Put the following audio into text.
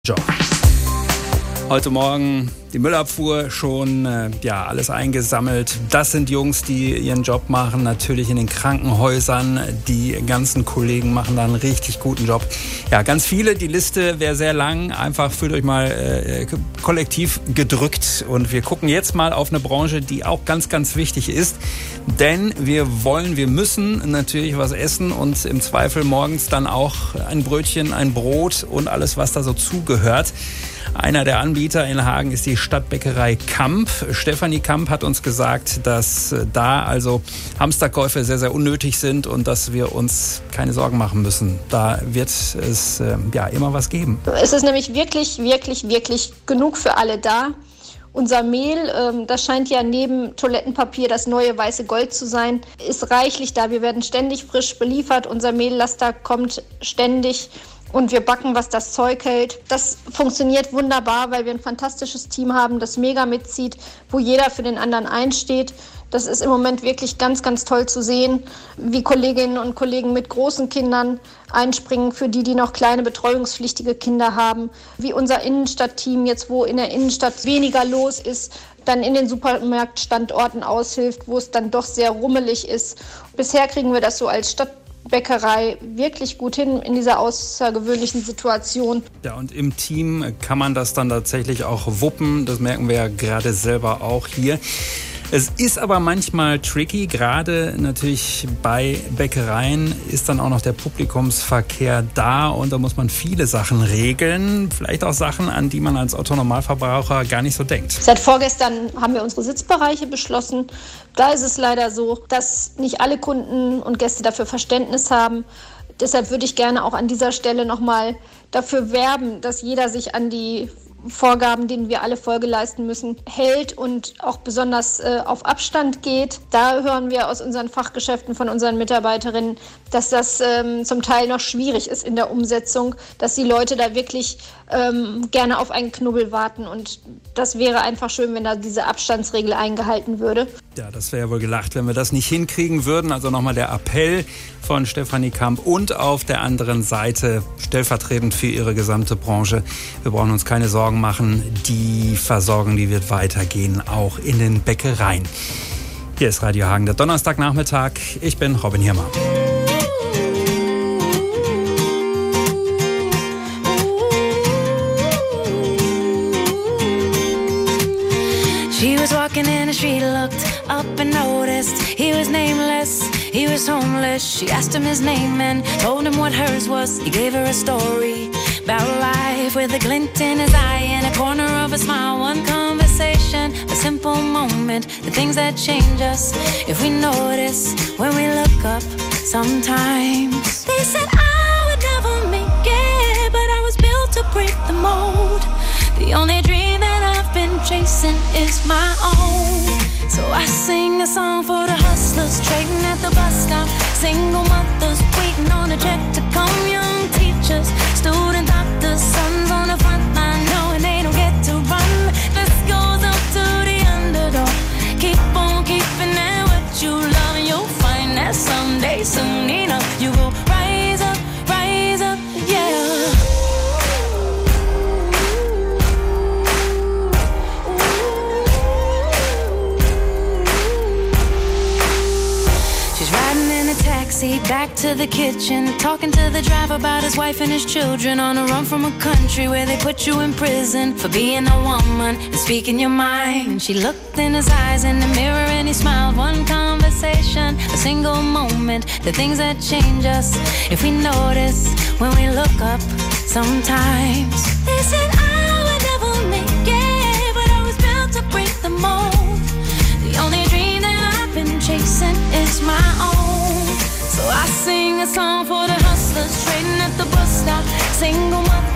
Job. Heute Morgen die Müllabfuhr schon, alles eingesammelt. Das sind Jungs, die ihren Job machen, natürlich in den Krankenhäusern. Die ganzen Kollegen machen da einen richtig guten Job. Ja, ganz viele, die Liste wäre sehr lang. Einfach fühlt euch mal kollektiv gedrückt. Und wir gucken jetzt mal auf eine Branche, die auch ganz, ganz wichtig ist. Denn wir müssen natürlich was essen und im Zweifel morgens dann auch ein Brötchen, ein Brot und alles, was da so zugehört. Einer der Anbieter in Hagen ist die Stadtbäckerei Kamp. Stefanie Kamp hat uns gesagt, dass da also Hamsterkäufe sehr, sehr unnötig sind und dass wir uns keine Sorgen machen müssen. Da wird es immer was geben. Es ist nämlich wirklich, wirklich, wirklich genug für alle da. Unser Mehl, das scheint ja neben Toilettenpapier das neue weiße Gold zu sein, ist reichlich da. Wir werden ständig frisch beliefert. Unser Mehllaster kommt ständig. Und wir backen, was das Zeug hält. Das funktioniert wunderbar, weil wir ein fantastisches Team haben, das mega mitzieht, wo jeder für den anderen einsteht. Das ist im Moment wirklich ganz, ganz toll zu sehen, wie Kolleginnen und Kollegen mit großen Kindern einspringen, für die noch kleine betreuungspflichtige Kinder haben. Wie unser Innenstadtteam jetzt, wo in der Innenstadt weniger los ist, dann in den Supermarktstandorten aushilft, wo es dann doch sehr rummelig ist. Bisher kriegen wir das so als Stadtbäckerei wirklich gut hin in dieser außergewöhnlichen Situation. Ja, und im Team kann man das dann tatsächlich auch wuppen. Das merken wir ja gerade selber auch hier. Es ist aber manchmal tricky, gerade natürlich bei Bäckereien ist dann auch noch der Publikumsverkehr da und da muss man viele Sachen regeln, vielleicht auch Sachen, an die man als Otto-Normalverbraucher gar nicht so denkt. Seit vorgestern haben wir unsere Sitzbereiche beschlossen. Da ist es leider so, dass nicht alle Kunden und Gäste dafür Verständnis haben. Deshalb würde ich gerne auch an dieser Stelle nochmal dafür werben, dass jeder sich an die Vorgaben, denen wir alle Folge leisten müssen, hält und auch besonders auf Abstand geht. Da hören wir aus unseren Fachgeschäften von unseren Mitarbeiterinnen, dass das zum Teil noch schwierig ist in der Umsetzung, dass die Leute da wirklich gerne auf einen Knubbel warten und das wäre einfach schön, wenn da diese Abstandsregel eingehalten würde. Ja, das wäre ja wohl gelacht, wenn wir das nicht hinkriegen würden. Also nochmal der Appell von Stefanie Kamp und auf der anderen Seite stellvertretend für ihre gesamte Branche. Wir brauchen uns keine Sorgen machen. Die Versorgung, die wird weitergehen, auch in den Bäckereien. Hier ist Radio Hagen, der Donnerstagnachmittag. Ich bin Robin Hirmer. She was walking in the street, looked up and noticed he was nameless, he was homeless. She asked him his name and told him what hers was. He gave her a story about life with a glint in his eye and a corner of a smile. One conversation, a simple moment, the things that change us if we notice when we look up sometimes. They said I would never make it, but I was built to break the mold. The only dream that I've been chasing is my own. So I sing a song for the hustlers trading at the bus stop, single mothers waiting on a check to come, young teachers, student doctors, sons on the front line knowing they don't get to run. This goes up to the underdog. Keep on keeping at what you love and you'll find that someday, soon enough, you will rise up, yeah. Back to the kitchen, talking to the driver about his wife and his children, on a run from a country where they put you in prison for being a woman and speaking your mind. And she looked in his eyes in the mirror and he smiled. One conversation, a single moment, the things that change us if we notice when we look up sometimes. They said I would never make it, but I was built to break the mold. The only dream that I've been chasing is my own. So I sing a song for the hustlers trading at the bus stop, single mother